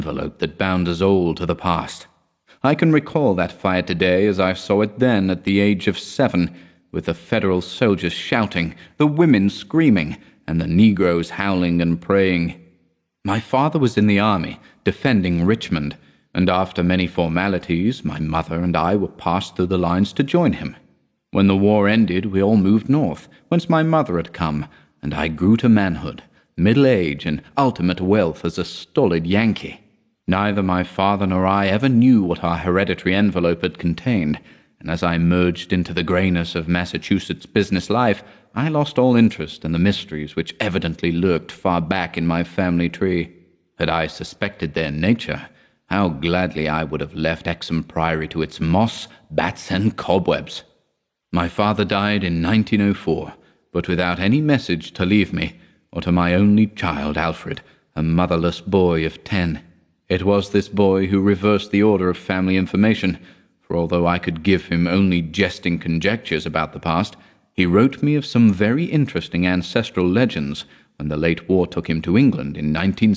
envelope that bound us all to the past. I can recall that fire today as I saw it then at the age of 7, with the Federal soldiers shouting, the women screaming, and the Negroes howling and praying. My father was in the army, defending Richmond, and after many formalities, my mother and I were passed through the lines to join him. When the war ended, we all moved north, whence my mother had come, and I grew to manhood, middle age, and ultimate wealth as a stolid Yankee. Neither my father nor I ever knew what our hereditary envelope had contained, and as I merged into the greyness of Massachusetts business life, I lost all interest in the mysteries which evidently lurked far back in my family tree. Had I suspected their nature, how gladly I would have left Exham Priory to its moss, bats, and cobwebs. My father died in 1904, but without any message to leave me, or to my only child, Alfred, a motherless boy of 10. It was this boy who reversed the order of family information, for although I could give him only jesting conjectures about the past, he wrote me of some very interesting ancestral legends when the late war took him to England in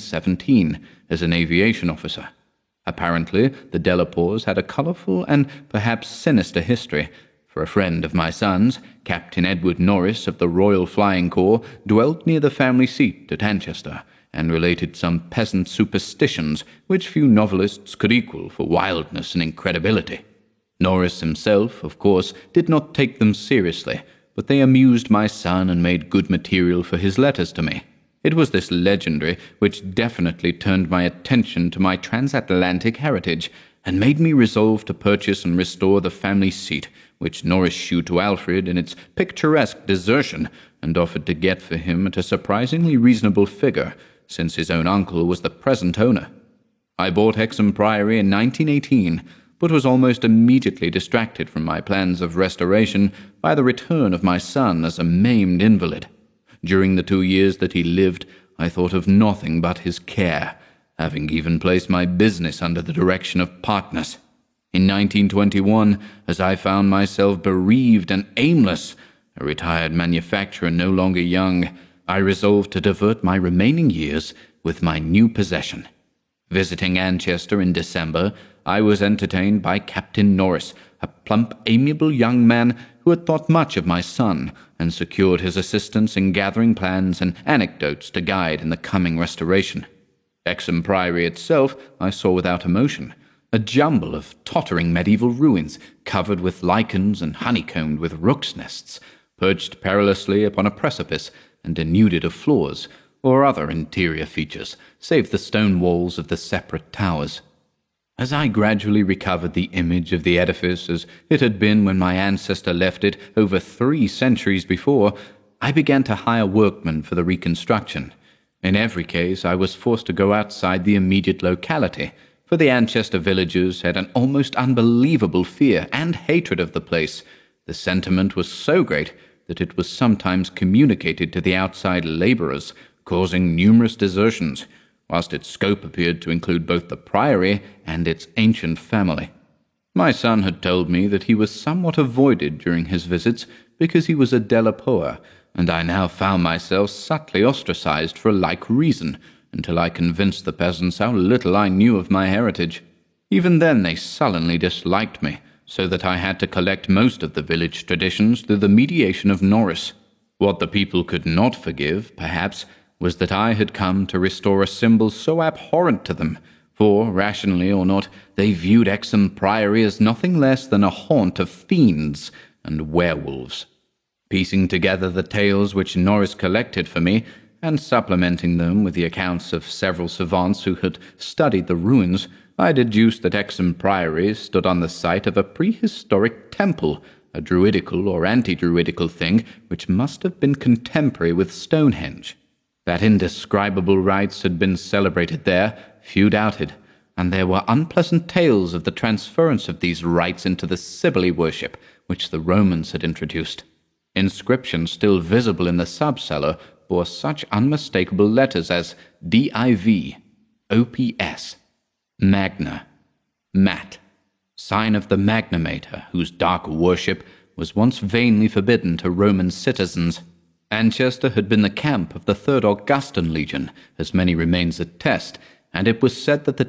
1917 as an aviation officer. Apparently, the Delapours had a colourful and perhaps sinister history, for a friend of my son's, Captain Edward Norris of the Royal Flying Corps, dwelt near the family seat at Anchester, and related some peasant superstitions which few novelists could equal for wildness and incredibility. Norris himself, of course, did not take them seriously, but they amused my son and made good material for his letters to me. It was this legendary which definitely turned my attention to my transatlantic heritage, and made me resolve to purchase and restore the family seat, which Norris shewed to Alfred in its picturesque desertion, and offered to get for him at a surprisingly reasonable figure, since his own uncle was the present owner. I bought Exham Priory in 1918, but was almost immediately distracted from my plans of restoration by the return of my son as a maimed invalid. During the 2 years that he lived, I thought of nothing but his care, having even placed my business under the direction of partners. In 1921, as I found myself bereaved and aimless, a retired manufacturer no longer young, I resolved to divert my remaining years with my new possession. Visiting Anchester in December, I was entertained by Captain Norris, a plump, amiable young man who had thought much of my son, and secured his assistance in gathering plans and anecdotes to guide in the coming restoration. Exham Priory itself I saw without emotion, a jumble of tottering medieval ruins, covered with lichens and honeycombed with rooks' nests, perched perilously upon a precipice, and denuded of floors or other interior features, save the stone walls of the separate towers. As I gradually recovered the image of the edifice as it had been when my ancestor left it over 3 centuries before, I began to hire workmen for the reconstruction. In every case, I was forced to go outside the immediate locality, for the Anchester villagers had an almost unbelievable fear and hatred of the place. The sentiment was so great that it was sometimes communicated to the outside labourers, causing numerous desertions, whilst its scope appeared to include both the priory and its ancient family. My son had told me that he was somewhat avoided during his visits because he was a Delapour, and I now found myself subtly ostracized for a like reason, until I convinced the peasants how little I knew of my heritage. Even then they sullenly disliked me, so that I had to collect most of the village traditions through the mediation of Norris. What the people could not forgive, perhaps, was that I had come to restore a symbol so abhorrent to them, for, rationally or not, they viewed Exham Priory as nothing less than a haunt of fiends and werewolves. Piecing together the tales which Norris collected for me, and supplementing them with the accounts of several savants who had studied the ruins, I deduced that Exham Priory stood on the site of a prehistoric temple, a druidical or anti-druidical thing which must have been contemporary with Stonehenge. That indescribable rites had been celebrated there, few doubted, and there were unpleasant tales of the transference of these rites into the Cybele worship which the Romans had introduced. Inscriptions still visible in the sub-cellar bore such unmistakable letters as DIV, OPS, Magna, Mat, sign of the Magna Mater, whose dark worship was once vainly forbidden to Roman citizens. Anchester had been the camp of the 3rd Augustan Legion, as many remains attest, and it was said that the